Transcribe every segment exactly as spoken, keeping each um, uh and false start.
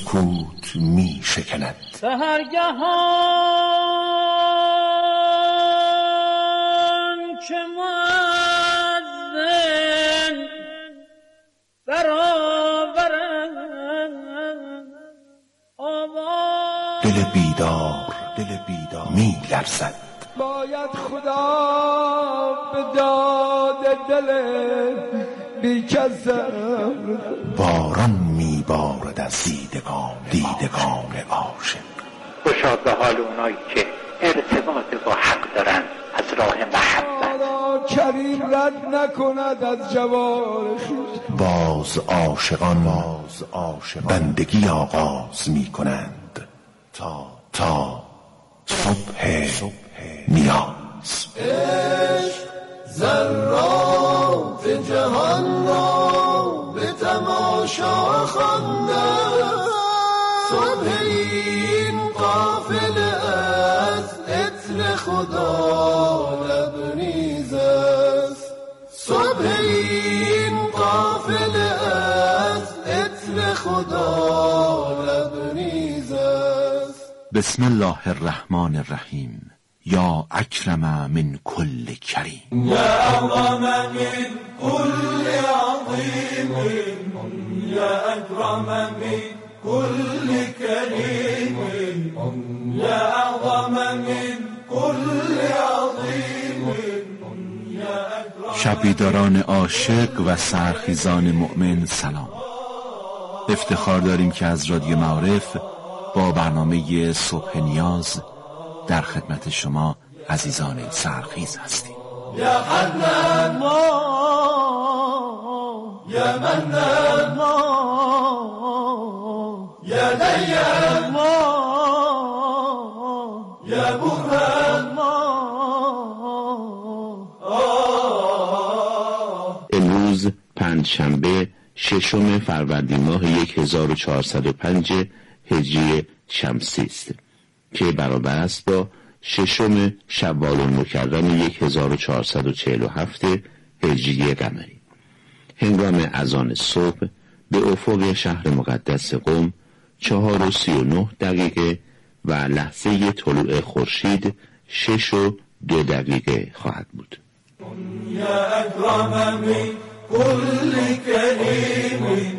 سکوت می شکند. سحرگهان که مؤذن برآورد آواز، دل بیدار دل بیدار می لرزد. باید خدا به داد دل بی‌کسم. باران می بارد از دیدگان دیدگان عاشق. خوشا به حال اونایی که ارتباط با حق دارن از راه محبت. کریم رد نکند از جوار خویش. باز عاشقان باز عاشقان بندگی آغاز می کنند تا تا صبح نیاز. عشق ذرات جهان را به تماشا خوانده، صبح این قافله از عطر خدا لبریز است. صبح این قافله از عطر خدا لبریز است. بسم الله الرحمن الرحیم. یا اکرم من کل کریم. یا اعظم من کل عظیم. یا اکرم من کل کریم. یا اعظم من کل عظیم. شبیداران عاشق و سرخیزان مؤمن سلام. افتخار داریم که از رادیو معارف با برنامه صبح نیاز در خدمت شما عزیزان سرخیز هستیم. یا حنان ما یا منان ما یا دیان ما یا برهان ما. امروز پنجشنبه ششم فروردین ماه هزار و چهارصد و پنج هجری شمسی است که برابر است با ششم شوال المکرم هزار و چهارصد و چهل و هفت هجری قمری. هنگام اذان صبح به افق شهر مقدس قم چهار و سی و نه دقیقه و لحظه طلوع خورشید شش و دو دقیقه خواهد بود. یا اکرم من کل کریم.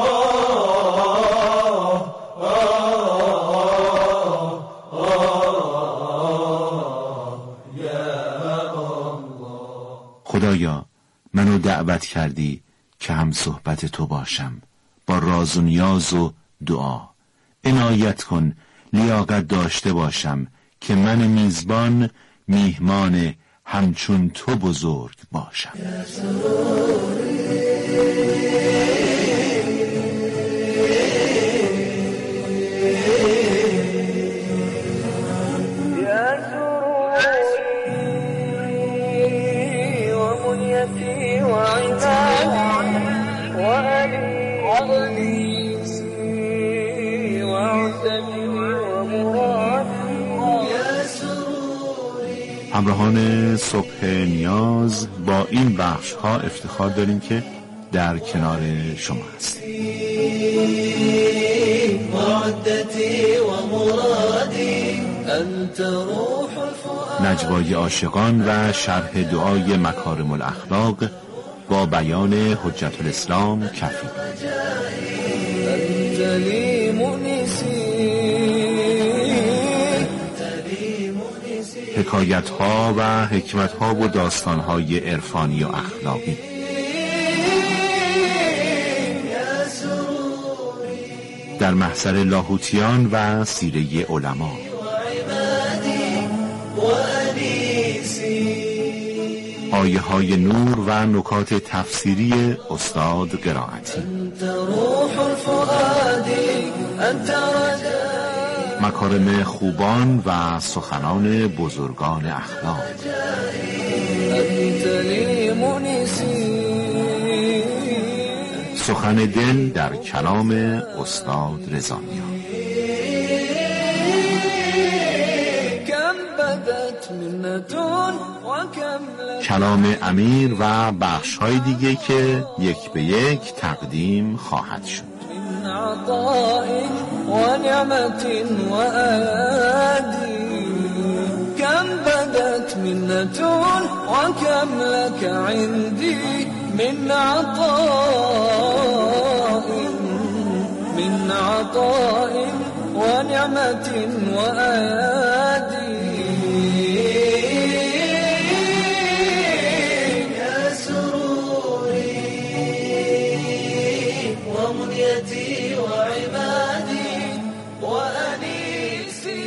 خدایا منو دعوت کردی که هم صحبت تو باشم با راز و نیاز و دعا. عنایت کن لیاقت داشته باشم که من میزبان میهمان همچون تو بزرگ باشم. همراهان صبح نیاز با این بخش ها افتخار داریم که در کنار شما هستیم. نجوای عاشقان و شرح دعای مکارم الاخلاق با بیان حجت الاسلام کفی. حکایت ها و حکمت ها و داستان های عرفانی و اخلاقی. در محضر لاهوتیان و سیره علما. آیه های نور و نکات تفسیری استاد قرائتی. مکارم خوبان و سخنان بزرگان اخلاق. سخن دل در کلام استاد رضاییان. کلام امیر و بخش های دیگه که یک به یک تقدیم خواهد شد. عطاء ونعمة وآدي كم بدت منة وكم لك عندي من عطاء من عطاء ونعمة وآدي يا سروري ومنيتي وعمادي وأنيسي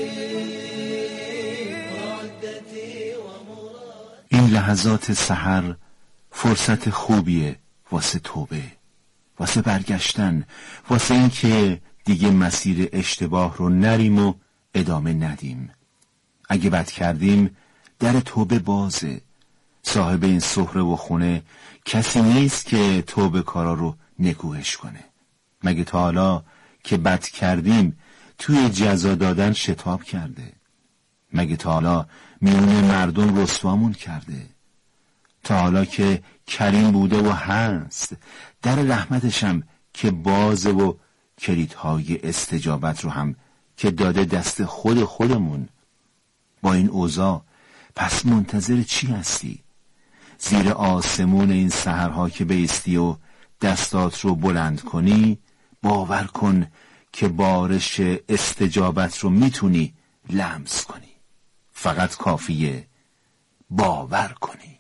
وعدتي ومرادي. این لحظات سحر فرصت خوبیه واسه توبه، واسه برگشتن، واسه این که دیگه مسیر اشتباه رو نریم و ادامه ندیم. اگه بد کردیم در توبه بازه. صاحب این سهره و خونه کسی نیست که توبه کارا رو نکوهش کنه. مگه تا حالا که بد کردیم توی جزا دادن شتاب کرده؟ مگه تا حالا میون مردم رسوامون کرده؟ تا حالا که کریم بوده و هست، در رحمتشم که بازه و کلیدهای استجابت رو هم که داده دست خود خودمون. با این اوضاع پس منتظر چی هستی؟ زیر آسمون این سحرها که بیستی و دستات رو بلند کنی، باور کن که بارش استجابت رو میتونی لمس کنی. فقط کافیه باور کنی.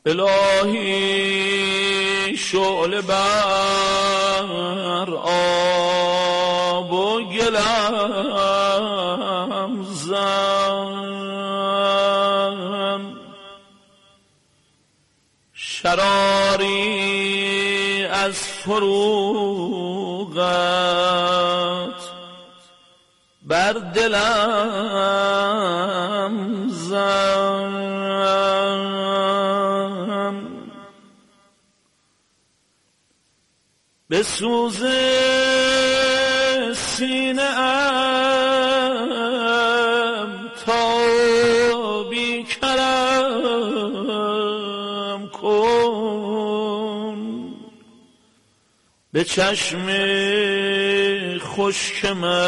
الهی شعله بر آب و گلم زن، شراری از فروغت بر دلم زن، به سوز سینه ام تا بی کرم کن، به چشم خشک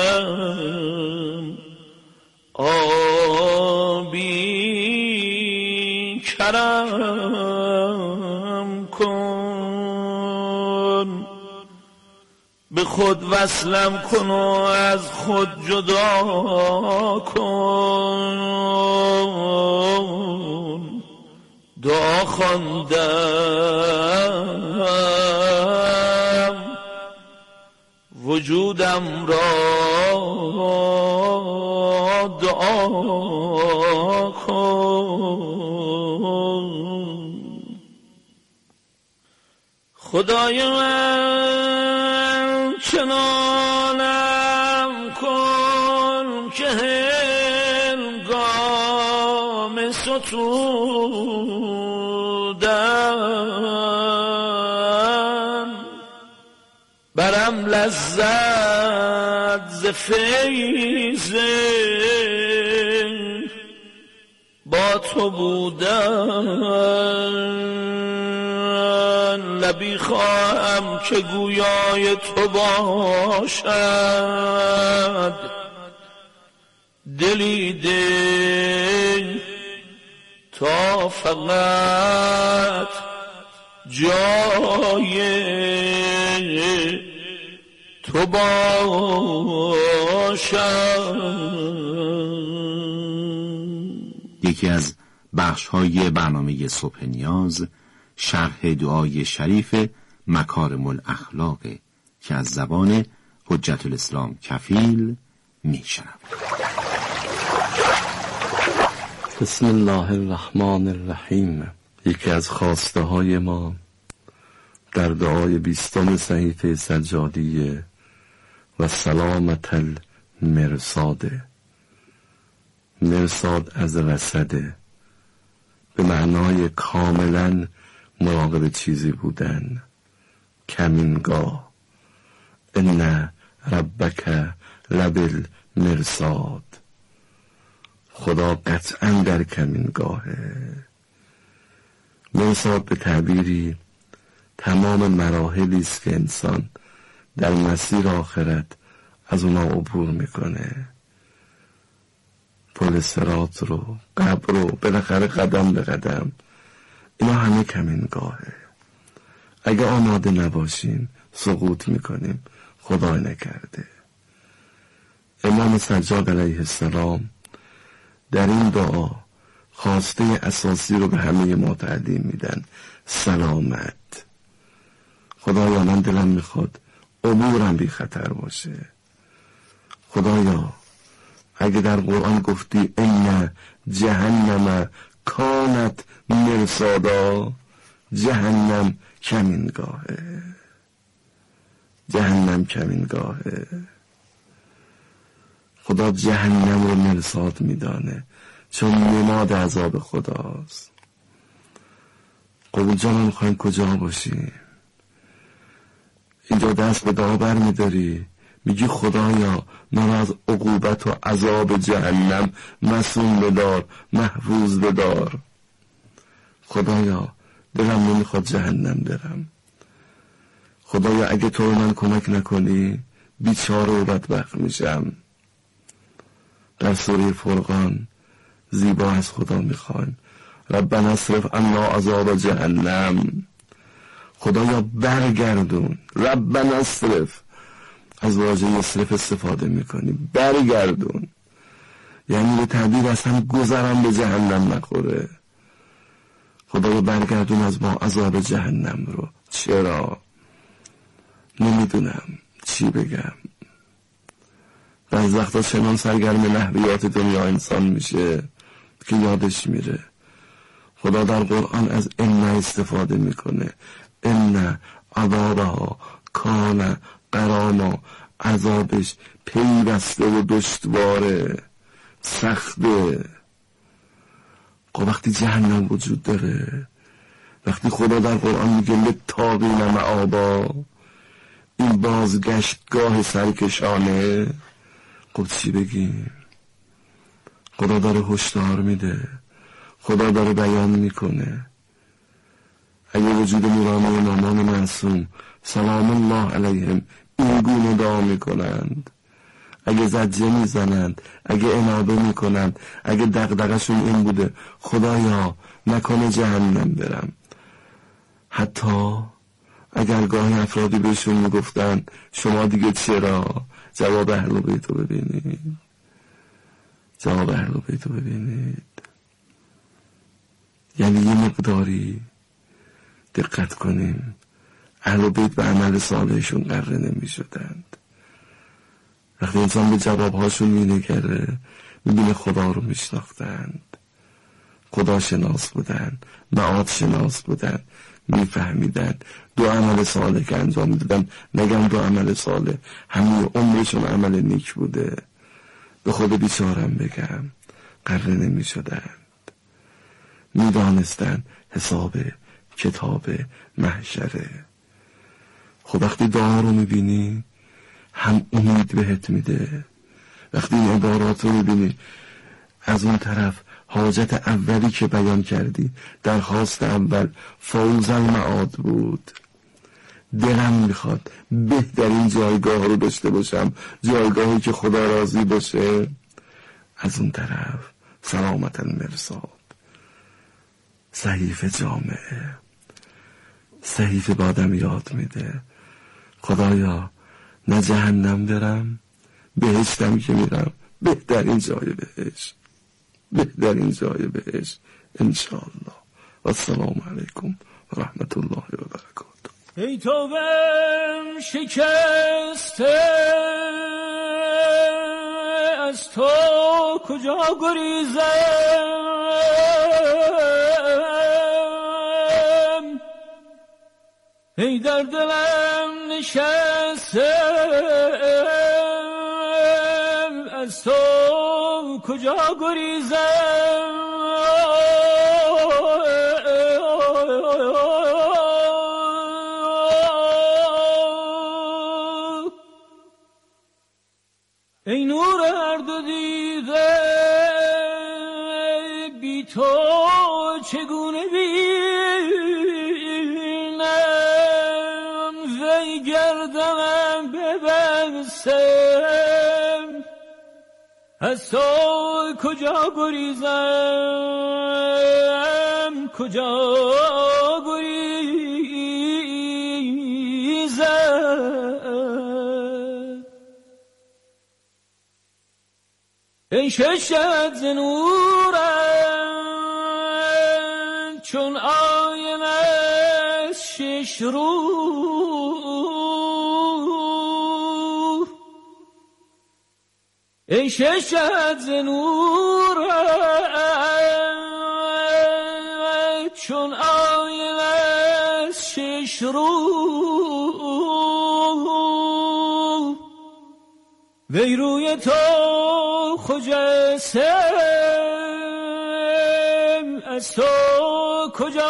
من آبی کرم کن، به خود وصلم کن و از خود جدا کن. دعا خواندم وجودم را دعا کن. خدای من چنانم کن که هنگام ستودن برم لذت ز فیض با تو بودن. لبی خواهم که گویای تو باشد، دلی ده تا فقط جای تو باشد. یکی از بخش‌های برنامه صبح نیاز شرح دعای شریف مکارم الاخلاق که از زبان حجت الاسلام کفیل میشنوید. بسم الله الرحمن الرحیم. یکی از خواسته های ما در دعای بیستم صحیفه سجادیه و سلامت المرصاده. مرصاد از رصده به معنای کاملا مراقب چیزی بودن، کمینگاه. ان ربک لبل مرصاد، خدا قطعا در کمینگاهه. مرصاد به تعبیری تمام مراحلی است که انسان در مسیر آخرت از اونا عبور میکنه. پل صراط رو، قبر رو، بالاخره قدم به قدم، اینا همه کمینگاهه. اگه آماده نباشیم سقوط میکنیم، خدای نکرده. امام سجاد علیه السلام در این دعا خواسته اساسی رو به همه ما تعلیم میدن: سلامت. خدایا من دلم میخواد عبورم بی خطر باشه. خدایا اگه در قرآن گفتی ان جهنم کانت مرصادا، جهنم کمینگاهه، جهنم کمینگاهه. خدا جهنم رو مرصاد میدانه چون نماد عذاب خداست. قبول جان میخوایم کجا باشیم؟ اینجا دست به دعا بر میداری، میگی خدایا من از عقوبت و عذاب جهنم مسئول بدار، محفوظ بدار. خدایا دلم نمیخواد جهنم برم. خدایا اگه تو من کمک نکنی بیچاره و بدبخت میشم. در سوره فرقان زیبا از خدا میخوایم: ربنا اصرف عنا عذاب جهنم. خدایا برگردون. ربنا اصرف، از واژه اصرف استفاده میکنی، برگردون، یعنی به تعبیر اصلا گذرم به جهنم نخوره. خدایا برگردون از ما عذاب جهنم رو. چرا؟ نمیدونم چی بگم. بعض وقتا چنان سرگرم لهویات دنیا انسان میشه که یادش میره. خدا در قرآن از ان استفاده میکنه: ان عذابها کان غراما، عذابش پیوسته و دشواره، سخته. خب وقتی جهنم وجود داره، وقتی خدا در قرآن میگه للطاغین مآبا، این بازگشتگاه سرکشانه، خب چی بگیم؟ خدا داره هشدار میده، خدا داره بیان میکنه. اگه وجود نورانی امامان معصوم سلام الله علیهم این گونه دعا میکنند، اگه زجه میزنند، اگه انابه میکنند، اگه دغدغه‌شون این بوده خدایا نکنه جهنم برم، حتی اگر گاهی افرادی بهشون میگفتن شما دیگه چرا، جواب اهل بیت رو ببینید، جواب اهل بیت رو ببینید. یعنی یه مقداری دقت کنیم، اهل بیت به عمل صالحشون قره نمی شدند. وقتی انسان به جوابهاشون می نگره می خدا رو می شناختند، خدا شناس بودن، معاد شناس بودن، می فهمیدن دو عمل صالح که انجام می دادن، نگم دو عمل صالح، همین عمرشون عمل نیک بوده، به خود بیچارم بگم قره نمی شدند. می دانستن حساب کتاب محشره. خب وقتی دعا رو می بینی هم امید بهت میده، وقتی این عبارات رو می بینی از اون طرف حاجت اولی که بیان کردی، درخواست اول فوز المعاد بود، دلم میخواد بهترین جایگاه رو داشته باشم، جایگاهی که خدا راضی باشه. از اون طرف سلامت المرصاد، صحیفه جامعه، صحیفه با آدم یاد میده خدایا نه جهنم برم، بهشتم که میرم بهترین جای بهشت، بهترین جای بهشت انشاءالله. و السلام علیکم و رحمت الله و برکاته. ای تو بم شکسته از تو کجا گریزم، ای در دلم نشسته از تو کجا گریزم، ای نور هر دو دیده بی تو چگونه بینم، وی گردنم خستم، از تو کجا گریزم، کجا گریزم. ای ششت ز نورم چون آینه از شش رو، ای ششت ز نورم چون آینه از شش رو، وی روی تو خجستم، از تو کجا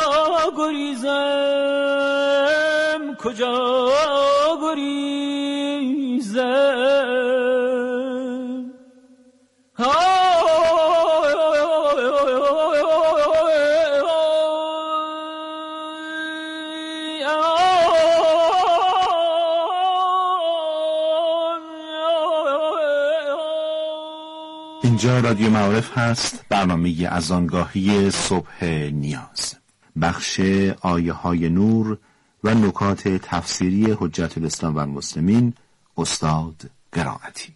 گریزم، کجا گریزم. اینجا رادیو معارف هست، برنامه از آنگاهی صبح نیاز، بخش آیه های نور و نکات تفسیری حجت الاسلام و المسلمین، استاد قرائتی.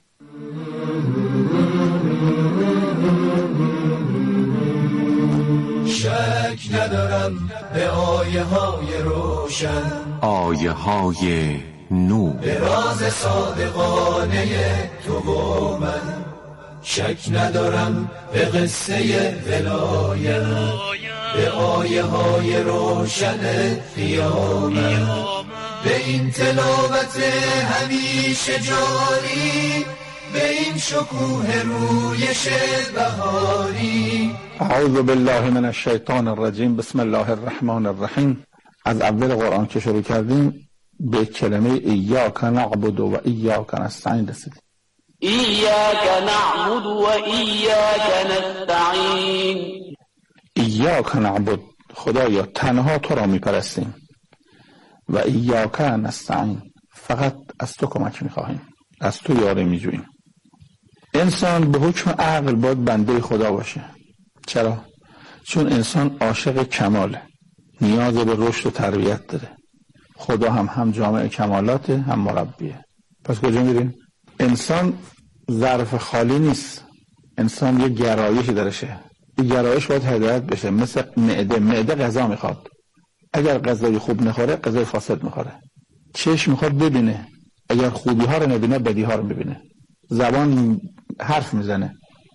شک ندارم به آیه های روشن، آیه های نور، به راز صادقانه تو و من. شک ندارم به قصه ولایت، به آیه های روشن قیامت، به این تلاوت همیشه جاری، به این شکوه رویش بهاری. اعوذ بالله من الشیطان الرجیم. بسم الله الرحمن الرحیم. از اول قرآن که شروع کردیم به کلمه ایاک نعبد و ایاک نستعین رسیدیم. ایاک نعبد و ایاک نستعین. ایاک نعبد، خدایا تنها تو را میپرستیم، و ایاک نستعین، فقط از تو کمک میخواهیم، از تو یاری میجوییم. انسان به حکم عقل باید بنده خدا باشه. چرا؟ چون انسان عاشق کماله، نیاز به رشد و تربیت داره. خدا هم هم جامع کمالاته هم مربیه. پس کجا میریم؟ انسان ظرف خالی نیست، انسان یه گرایشی درشه. این گرایش باید هدایت بشه. مثل معده، معده غذا میخواد، اگر غذای خوب نخوره غذای فاسد میخوره. چشم میخواد ببینه، اگر خوبی ها رو نبینه بدی ها رو میبینه. زبان حرف میزنه،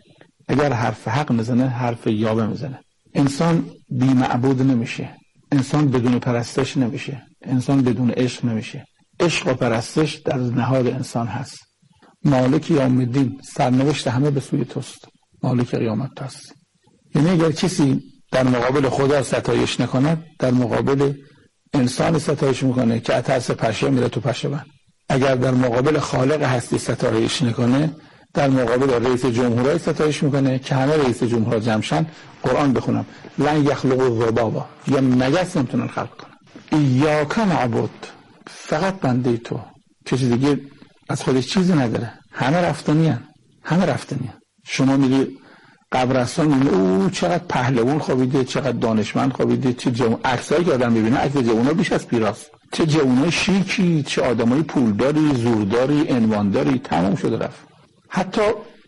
اگر حرف حق میزنه حرف یابه میزنه. انسان بی معبود نمیشه، انسان بدون پرستش نمیشه، انسان بدون عشق نمیشه. عشق و پرستش در نهاد انسان هست. مالک یوم الدین، سرنوشت همه به سوی توست، مالک قیامت توست. یعنی اگر کسی در مقابل خدا ستایش نکند، در مقابل انسان ستایش میکنه که اترس پشه میره تو پشه بند. اگر در مقابل خالق هستی ستایش نکنه، در مقابل رئیس جمهورای ستایش میکنه که همه رئیس جمهورها جمعشن قرآن بخونم لن یخلقوا ذبابا، یا مگس نمیتونن خلق کنن. ایاک نعبد، فقط بنده تو، کسی دیگه از خودش چیزی نداره. همه رفتنی هن. همه رفتنی هن. شما میری قبرستان میبینی او چقدر پهلوان خوابیده، چقدر دانشمند خوابیده، چه جوان، عکسایی که آدم میبینه عکس جوونا بیش از پیراست، چه جوانای شیکی، چه آدمای پولداری، زورداری، عنوانداری، تمام شده رفت. حتی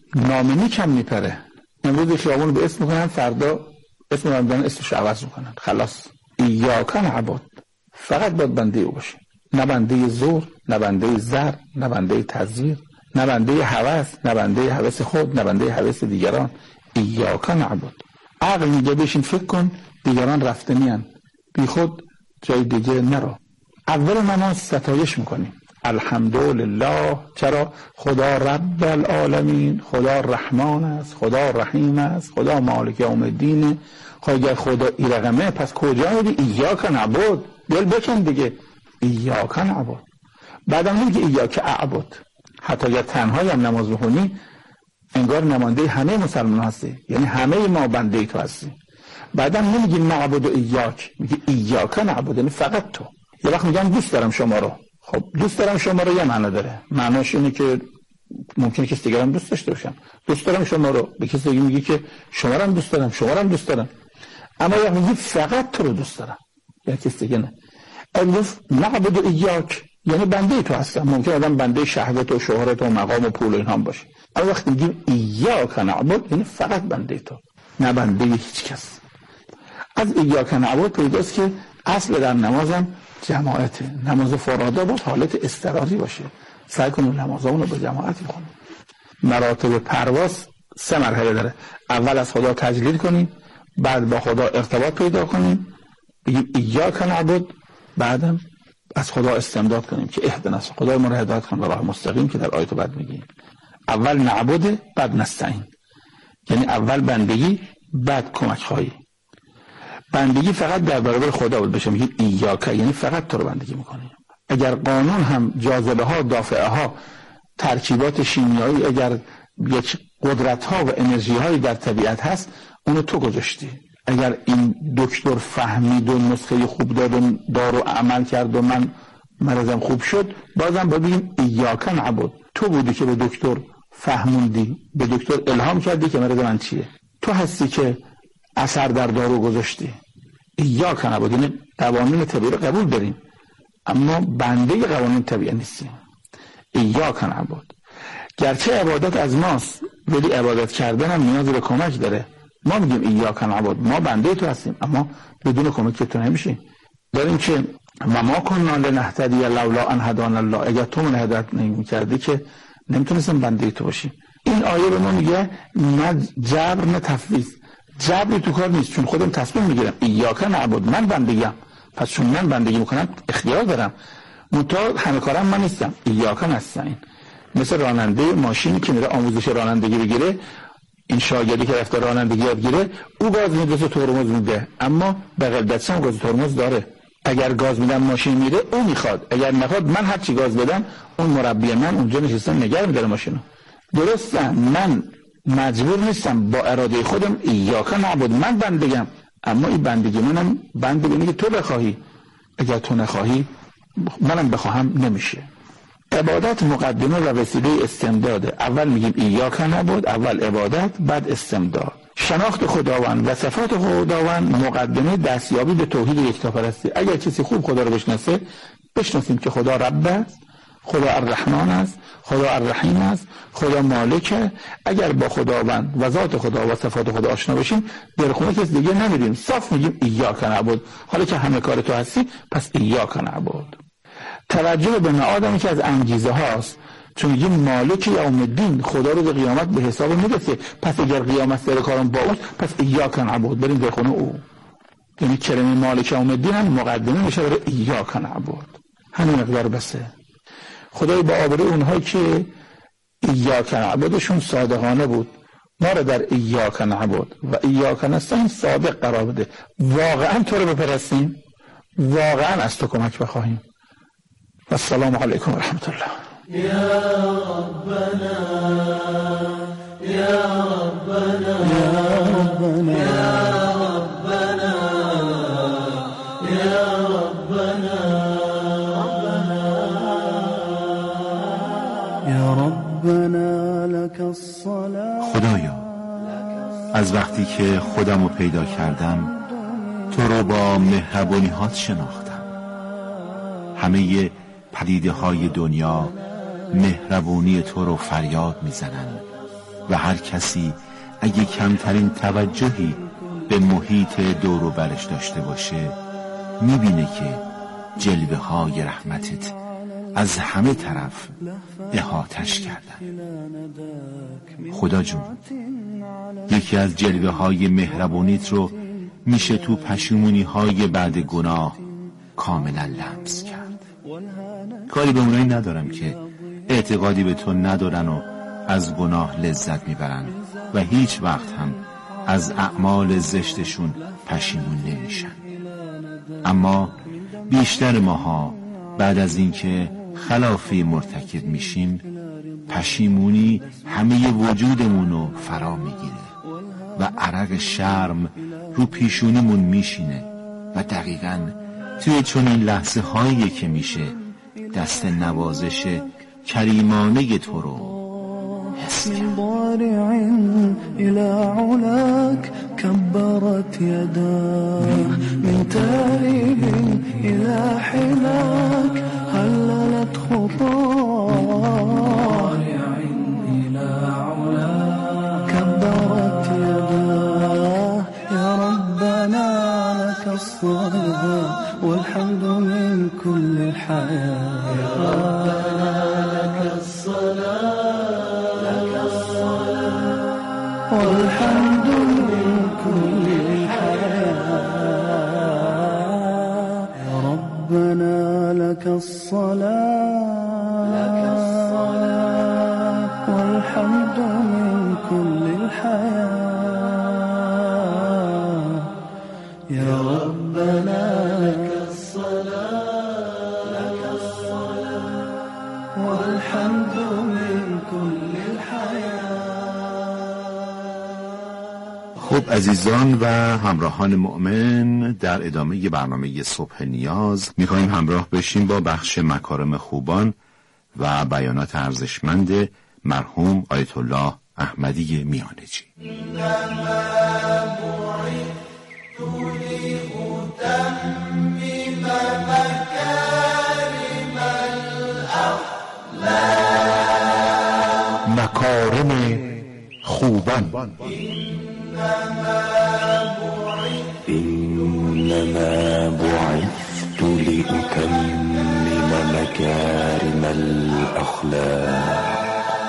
نامنی کم میپره. امروز خیابون به اسم میکنن، فردا اسم رمضان اسمش عوض میکنن. خلاص. ایاک نعبد، فقط باید بنده او باشی، نه بنده زور، نه بنده زر، نه بنده تزویر، نه بنده هوس، نه بنده هوس خود، نه بنده هوس دیگران. ایاک نعبد. عقل میگه بشین فکر کن، دیگران رفتنی هن، بی خود جای دیگه نرو. اول نماز ستایش میکنیم، الحمدلله. چرا؟ خدا رب العالمین، خدا رحمان است، خدا رحیم است، خدا مالک یوم الدین. خب اگر خدا این رقمه، پس کجا میری؟ ایاک نعبد. دل بکن دیگه، ایاک نعبد. بعدم میگه ایاک اعبد. حتی اگر تنهایی هم نماز بخونی انگار نماینده همه مسلمان هستی، یعنی همه ما بنده تو هستی. بعدم نمیگی نعبد و ایاک، میگی ایاک نعبد، یعنی فقط تو. یه وقت میگم دوست دارم شما رو، خب دوست دارم شما رو یه معنی داره، معناش اینه که ممکنه کسی دیگه هم دوست داشته باشم. دوست دارم شما رو به کسی دیگه میگی که شما رو هم دوست دارم، شما رو هم دوست دارم. اما وقتی میگی فقط تو رو دوست دارم یا کسی دیگه نه. الف نعبد ایاک یعنی بنده تو هستم. ممکن آدم بنده شهوت و شهرت و مقام و پول و اینها باشه، اما وقتی میگیم ایاک نعبد یعنی فقط بنده تو، نه بنده هیچ کس. از ایاک نعبد پیداست که اصل در نمازم جماعته. نماز فرادا باید حالت اضطراری باشه، سعی کنیم نمازمون رو به جماعت بخونیم. مراتب پرواز سه مرحله داره. اول از خدا تجلیل کنیم، بعد با خدا ارتباط پیدا کنیم، بگیم ایاک نعبد، بعدم از خدا استمداد کنیم که اهدنا، خدای ما رو هدایت کن به راه مستقیم که در آیت بعد میگیم. اول نعبد بعد نستعین، یعنی اول بندگی بعد کمک خواهی. بندگی فقط در برابر خدا بود بشه، میگیم ایاک یعنی فقط تو رو بندگی میکنیم. اگر قانون هم جاذبه ها، دافعه ها، ترکیبات شیمیایی، اگر یک قدرت ها و انرژی هایی در طبیعت هست اونو تو گذاشتی. اگر این دکتر فهمید و نسخه خوب داد و دارو عمل کرد و من مرضم خوب شد، بازم بگیم ایاک نعبد، تو بودی که به دکتر فهموندی، به دکتر الهام کردی که مرض من چیه، تو هستی که اثر در دارو گذاشتی. ایاک نعبد یعنی قوانین طبیعی رو قبول داریم اما بنده قوانین طبیعی نیستیم. ایاک نعبد، گرچه عبادت از ماست ولی عبادت کردن هم نیاز به کمک داره. ما میگیم ایاک نعبد، ما بنده تو هستیم اما بدون کمک تو نمیشیم. داریم که و ما کنا لنهتدی لولا ان هدانا الله، اگر تو من هدایت نمی‌کردی که نمیتونستیم بنده تو باشیم. این آیه به ما میگه نه جبر نه تفویض. جبری تو کار نیست، چون خودم تصمیم میگیرم ایاک نعبد، من بندگیم، پس چون من بندگی میکنم اختیار دارم، منتها همه کارم من نیستم. ایاک نستعین، مثل راننده ماشینی که میره آموزش رانندگی بگیره، این شاگردی که رفته رانندگی یاد گیره، او گاز میده تو ترمز میده، اما بغل دستش هم گاز ترمز داره. اگر گاز میدم ماشین میره، او میخواد، اگر نخواد من هر چی گاز بدم اون مربی من اونجا نشسته نگه میداره ماشینو. درسته من مجبور نیستم، با اراده خودم ایاک نعبد، من بندگم، اما این بندگی منم بندگی که تو بخواهی، اگر تو نخواهی منم بخواهم نمیشه. عبادت مقدمه و وسیله استمداده. اول میگیم ایاک نعبد، اول عبادت بعد استمداد. شناخت خداوند و صفات خداوند مقدمه دستیابی به توحید یکتاپرستی. اگر کسی خوب خدا رو بشناسه، بشناسیم که خدا رب است، خدا الرحمن است، خدا الرحیم است، خدا مالکه. اگر با خداوند و ذات خدا و صفات خدا آشنا بشیم، در خونه کسی دیگه نمیریم، صاف میگیم ایاک نعبد. حالا که همه کار تو هستی پس ایاک نعبد. توجه به معادمی که از انگیزه هاست، چون میگیم مالک یوم الدین، خدا رو به قیامت به حساب میرسه، پس اگر قیامت سر کارم با اون، پس ایاک نعبد، بریم در خونه او. یعنی کلمه مالک یوم الدین هم مقدمه میشه برای ایاک نعبد. همین مقدار بسه. خدای با آبروی اونهایی که ایاک نعبدشون صادقانه بود، ما رو در ایاک نعبد و ایاک نستعین صادق قرار بده. واقعا تو رو بپرستیم، واقعا از تو کمک بخواهیم. و السلام علیکم و رحمت الله. یا ربنا یا ربنا یا ربنا یا ربنا یا ربنا لك الصلاة. خدایا از وقتی که خودم رو پیدا کردم تو رو با مهربانی‌هات شناختم. همه پدیده های دنیا مهربونی تو رو فریاد میزنن و هر کسی اگه کمترین توجهی به محیط دور و برش داشته باشه میبینه که جلوه های رحمتت از همه طرف احاطش کردن. خدا جون، یکی از جلوه های مهربونیت رو میشه تو پشیمونی های بعد گناه کاملا لمس کرد. کاری به اونایی ندارم که اعتقادی به تو ندارن و از گناه لذت میبرن و هیچ وقت هم از اعمال زشتشون پشیمون نمیشن. اما بیشتر ماها بعد از اینکه خلافی مرتکب میشیم، پشیمونی همه وجودمونو فرا میگیره و عرق شرم رو پیشونیمون میشینه و دقیقاً توی چنین لحظه هایی که میشه دست نوازش کریمانه تو رو حس من ضارع إلى علاك كبرت يداه من تائب إلى حماك هللت خطاه إلى علاك كبرت يداه يا ربنا لك الصلاة والحمد من كل الحياة يا ربنا لك الصلاة والحمد من كل الحياة يا ربنا لك الصلاة لك الصلاة والحمد من كل الحياة يا ربنا لك الصلاة لك الصلاة والحمد من كل الحياة. خب عزیزان و همراهان مؤمن، در ادامه برنامه صبح نیاز میخواییم همراه بشیم با بخش مکارم خوبان و بیانات ارزشمند مرحوم آیت الله احمدی میانجی. مکارم خوبان. إنما بعثت لأتمم مكارم الأخلاق.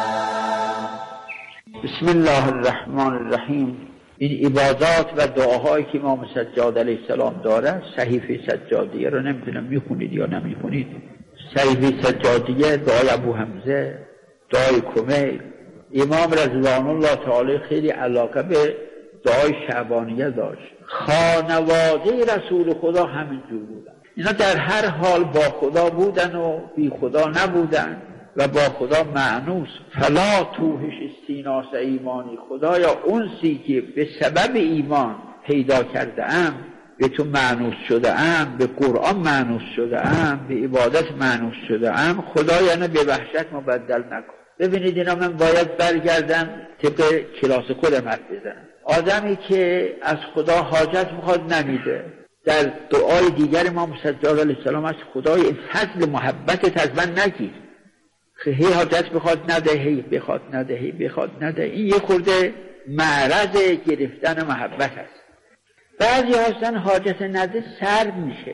بسم الله الرحمن الرحیم. این عبادات و دعاهایی که امام سجاد علیه السلام داره، صحیفه سجادیه رو نمیتونم میخونید یا نمیخونید. صحیفه سجادیه، دعای ابو حمزه، دعای کمیل. امام رضوان الله تعالی خیلی علاقه به دعای شعبانیه داشت. خانواده رسول خدا همینجور بودن. اینا در هر حال با خدا بودن و بی خدا نبودن و با خدا معنوس. فلا توهش استیناس ایمانی، خدایا اونسی که به سبب ایمان پیدا کرده ام به تو معنوس شده ام، به قرآن معنوس شده ام، به عبادت معنوس شده ام، خدایا نه به وحشت مبدل نکن. ببینید اینا من باید برگردم طبق کلاس خودم حرف بزنم. آدمی که از خدا حاجت میخواد نمیده. در دعای دیگر امام سجاد علیه السلام از خدای فضل محبتت از من نگیر. هی حاجت بخواد نده، هی بخواد نده، هی بخواد نده. این یه خورده معرض گرفتن محبت است. بعضی هستن حاجت نده سرد میشه.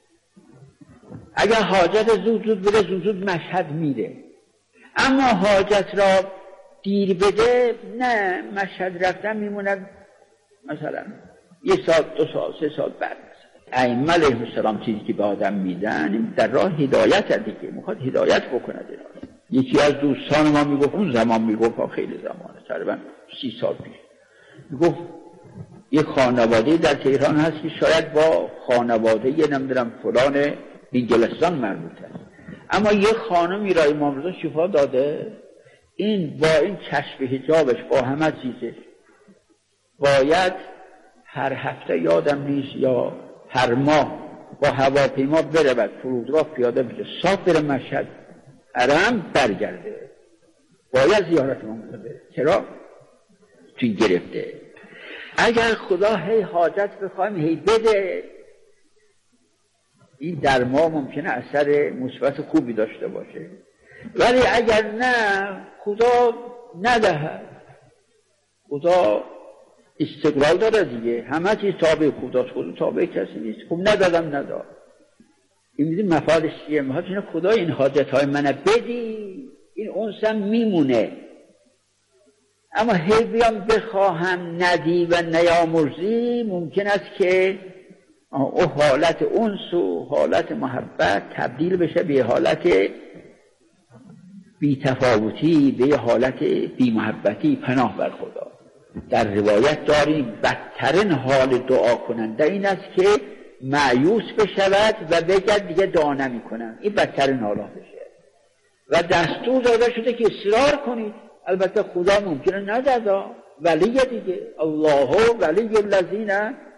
اگر حاجت زود زود بره زود زود مشهد میره. اما حاجت را دیر بده نه، مشهد رفتن میموند مثلا یه سال دو سال سه سال بعد. ائمه علیهم السلام چیزی که به آدم میدن در راه هدایت دیگه، میخواد هدایت بکنه دیگه. یکی از دوستان ما میگفت، اون زمان میگفت خیلی زمانه، تقریبا سی سال پیش، میگفت یه خانواده در تهران هست که شاید با خانواده یه نمیدونم فلان انگلستان مربوط است، اما یه خانمی را امام رضا شفا داده، این با این کشف حجابش با همه چیزش باید هر هفته یادم نیست یا هر ماه با هواپیما بره بعد فرودگاه پیاده بشه صاف بره مشهد حرم برگرده. باید زیارت امام رضا بره. چرا؟ توی گرفته. اگر خدا هی حاجت بخوایم هی بده، این در ما ممکنه اثر مثبت خوبی داشته باشه، ولی اگر نه خدا ندهد. خدا استقلال داره دیگه، همه چیز تابع خداست، خدا تابع کسی نیست. خب ندادم نداد. این میدونی مفادش چیه؟ مفادش خدا این حاجت های منو بدی، این اونسم میمونه. اما هی بیام بخواهم ندی و نیامرزی، ممکن است که او حالت انس و حالت محبت تبدیل بشه به حالت بی تفاوتی، به حالت بی محبتی. پناه بر خدا. در روایت داریم بدترین حال دعا کننده این است که مایوس بشود و بگد دیگه دعا نمی کنم. این بدترین حالا بشه و دستور داده شده که اصرار کنید. البته خدا ممکنه ندادا، ولی دیگه الله ولی الذین